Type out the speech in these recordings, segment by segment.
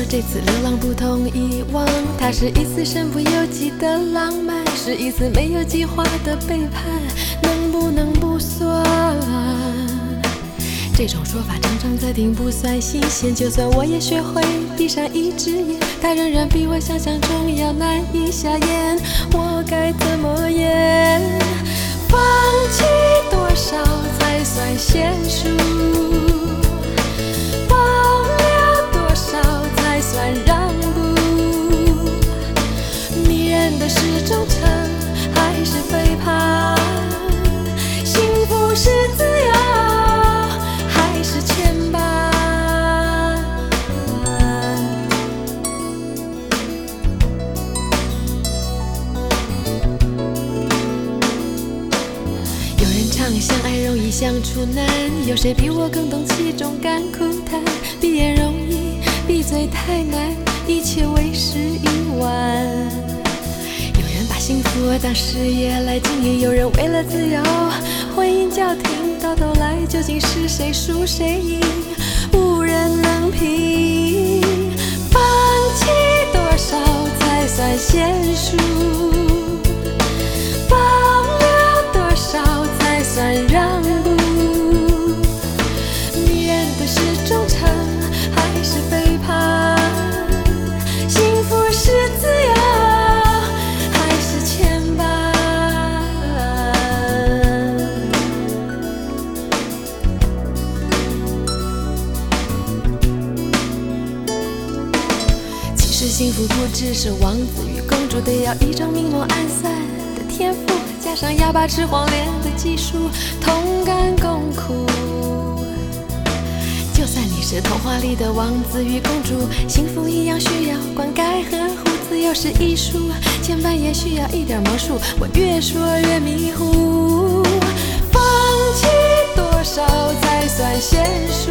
这次流浪不同以往，它是一次身不由己的浪漫，是一次没有计划的背叛，能不能不算？这种说法常常在听，不算新鲜。就算我也学会闭上一只眼，它仍然比我想象中要难以下咽。我该怎么演？放弃多少才算娴熟？放了多少才算让步？迷人的是忠诚还是背叛？幸福是自由还是牵绊？有人唱相爱容易相处难，有谁比我更懂其中甘苦谈？闭眼容易，闭嘴太难，一切为时已晚。有人把幸福当事业来经营，有人为了自由婚姻家庭，到头来究竟是谁输谁赢，无人能评。放弃多少才算娴熟？放了多少才算让步？迷人的是忠诚还是背叛？幸福是自由还是牵绊？其实幸福不只是王子与公主，得要一种明眸暗算的天赋，加上哑巴吃黄连的技术，同甘共苦。就算你是童话里的王子与公主，幸福一样需要灌溉呵护。自由是艺术，牵绊也需要一点魔术。我越说越迷糊。放弃多少才算娴熟？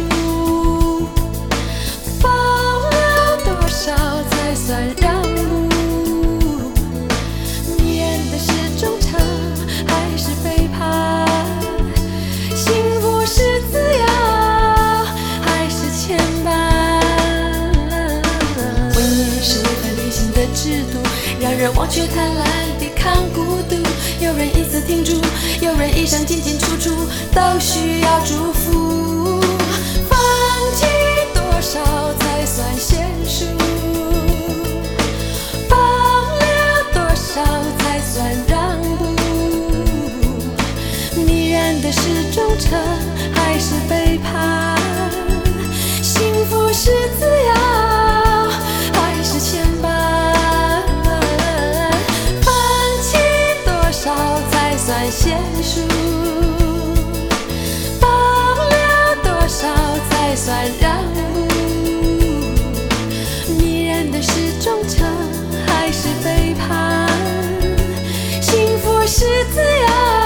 放了多少才算让步？迷人的是忠诚还是背叛？幸福是自由还是牵绊？婚姻是很理性的制度，让人忘却贪婪，抵抗孤独。有人一次挺住，有人一生进进出出，都需要祝福。放弃多少才算娴熟？放了多少才算让步？迷人的是忠诚还是背叛？幸福是自由还是牵绊？放弃多少才算娴熟？放了多少才算让步？迷人的是忠诚还是背叛？幸福是自由